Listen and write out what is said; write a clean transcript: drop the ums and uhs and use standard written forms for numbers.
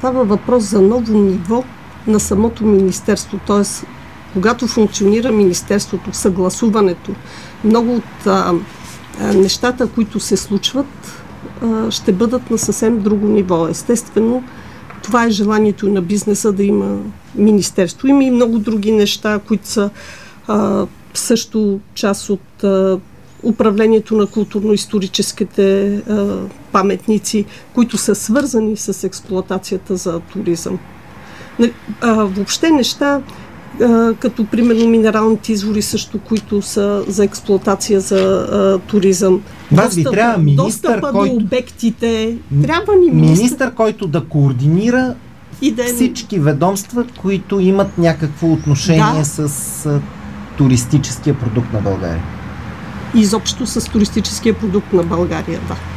става въпрос за ново ниво на самото министерство. Т.е. когато функционира министерството, съгласуването, много от нещата, които се случват, ще бъдат на съвсем друго ниво. Естествено, това е желанието на бизнеса да има министерство. Има и много други неща, които са също част от управлението на културно-историческите паметници, които са свързани с експлоатацията за туризъм. Въобще неща, като примерно минералните извори също, които са за експлоатация за туризъм. Достъпа до обектите. Трябва ни министър, който да координира всички ведомства, които имат някакво отношение с туристическия продукт на България. Изобщо с туристическия продукт на България, да.